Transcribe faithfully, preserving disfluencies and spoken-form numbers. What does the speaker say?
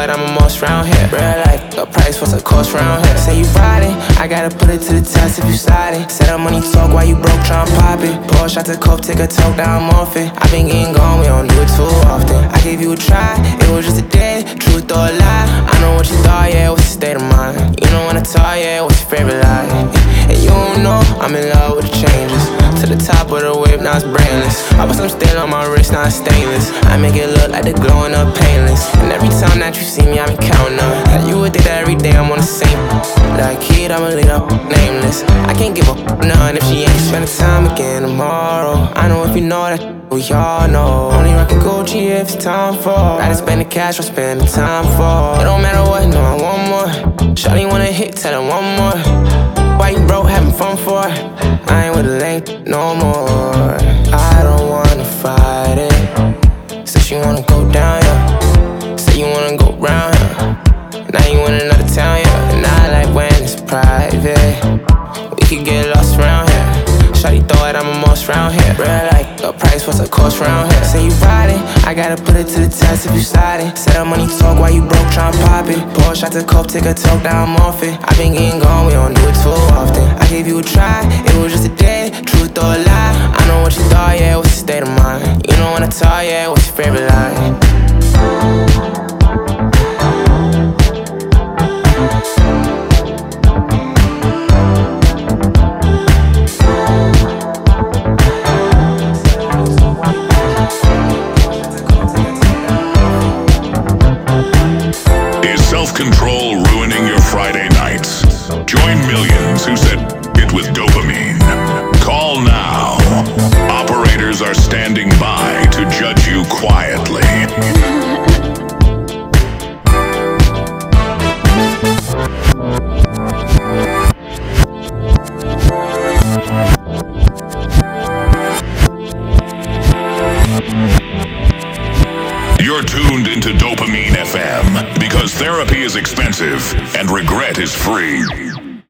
it, I'm a most round here. Real like a price, what's a cost round here? Say you riding, I gotta put it to the test if you sliding. Set up money talk while you broke, tryna pop it. Pour shots of coke, take a toke, down off it. I been getting gone, we don't do it too often. I gave you a try, it was just a day, truth or a lie. I know what you thought, yeah, what's your state of mind? You know when I talk, yeah, what's your favorite line? And you don't know, I'm in love with the changes. To the top of the wave, now it's brainless. I put some steel on my wrist, now it's stainless. I make it look like the glowing up painless. And every time that you see me, I be counting up. Like you would think that every day I'm on the same. Like kid, I'ma lead up nameless. I can't give a none if she ain't spending time again tomorrow. I know if you know that, we all know. Only rockin' Gucci if it's time for. Rather spend the cash or spend the time for. It don't matter what, no, I want more. Shawty wanna hit, tell her one more. Why you broke, having fun for? I ain't with the length no more. I don't wanna fight it. Say she wanna go down, yeah. Say you wanna go round, yeah. Now you in another town, yeah. And I like when it's private. We could get lost around here. Shawty throw it, I'm a most round here. Real like a price, what's a cost round here? Say you riding, I gotta put it to the test if you sliding. Set up money talk while you broke, tryna pop it. Pour shots of coke, take a toke, down off it. I been getting gone, we don't do it too often. I gave you a try, it was just a day, truth or a lie. I know what you thought, yeah, what's your state of mind? You know when I talk, yeah, what's your favorite line? Self-control ruining your Friday nights? Join millions who said it with dopamine. Call now. Operators are standing by to judge you quietly. You're tuned into Dopamine F M because therapy is expensive and regret is free.